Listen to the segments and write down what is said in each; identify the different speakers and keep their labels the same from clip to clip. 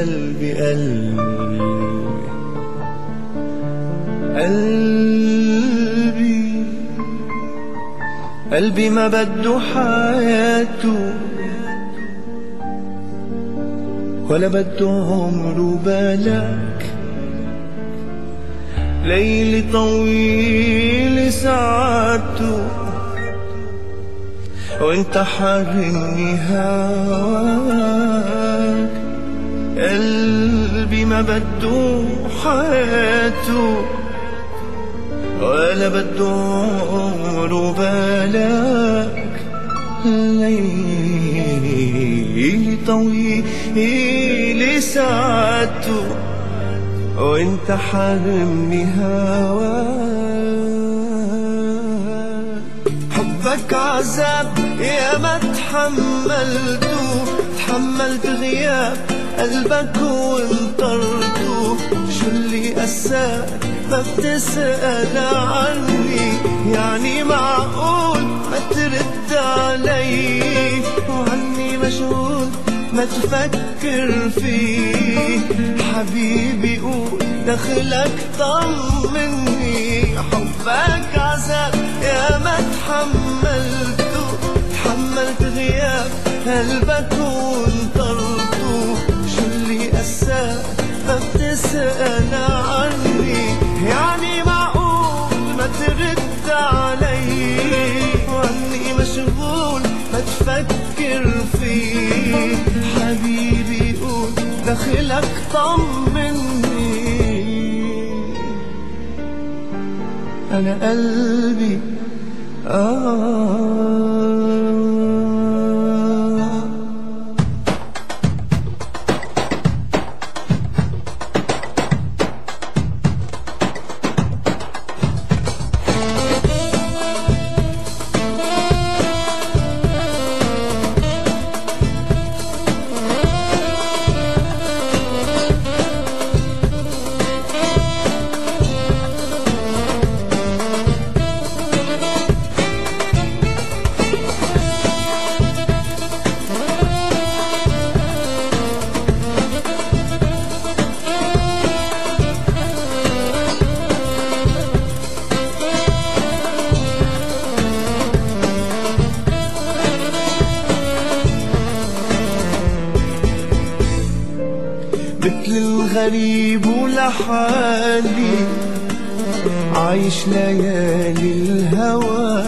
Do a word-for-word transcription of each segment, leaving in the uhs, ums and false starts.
Speaker 1: قلبي قلبي قلبي قلبي ما بده حياته ولا بده عمره بلاك. ليل طويل ساعته وانت حارمني هواك. قلبي ما بده حياته ولا بده عمره بلاك. ليل طويل ساعته وانت حارمني هواك. حبك عذاب يا ما تحملته، تحملت غياب قلبك وانطرته. شو اللي قساك ما بتسأل عني؟ يعني معقول ما ترد علي وعني مشغول ما تفكر فيه؟ حبيبي قول دخلك طمني. حبك عذاب يا ما تحملته، تحملت غياب قلبك وانطرته. شو اللي قساك ما بتسأل عني؟ يعني معقول ما ترد علي وعني مشغول ما تفكر فيه؟ حبيبي قول دخلك طمني. أنا قلبي آه مثل الغريب ولحالي عايش ليالي الهوى.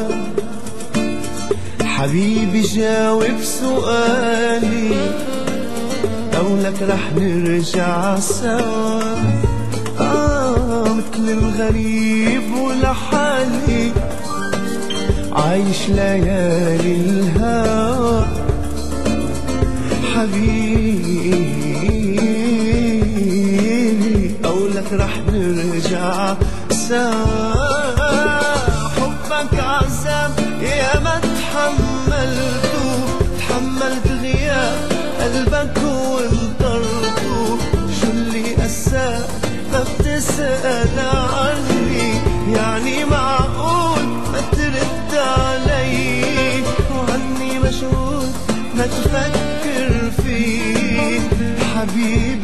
Speaker 1: حبيبي جاوب سؤالي أو لك رح نرجع سوا. آه مثل الغريب ولحالي عايش ليالي الهوى. حبيبي قولك رح نرجع سوا. حبك عذاب يا ما تحملته، تحملت غياب قلبك وانطرته. شو اللي قساك ما بتسأل عني؟ يعني معقول ما ترد علي وعني مشغول ما تفكر فيه؟ حبيبي